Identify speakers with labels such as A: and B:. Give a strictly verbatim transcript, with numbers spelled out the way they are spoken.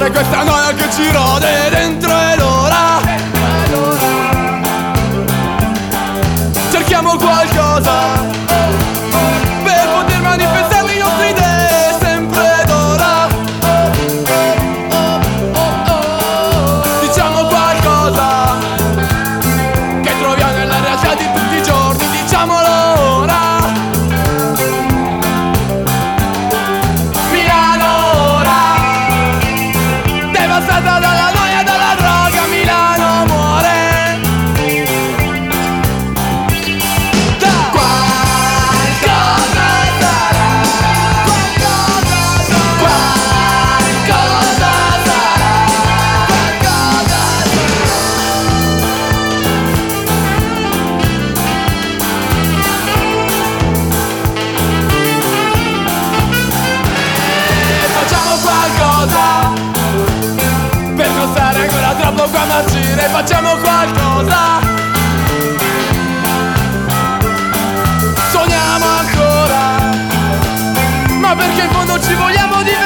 A: c'è questa noia che ci rode dentro ed ora cerchiamo qualcosa per poter manifestare le nostre idee sempre ed ora. Diciamo qualcosa che troviamo nella realtà di tutti i giorni, diciamolo ora. Devastata dalla noia e dalla droga, Milano muore. Da qualcosa sarà, qualcosa sarà, qualcosa sarà, qualcosa sarà. Facciamo qualcosa per non stare ancora troppo qua a marcire, facciamo qualcosa. Suoniamo ancora, ma perché in fondo ci vogliamo di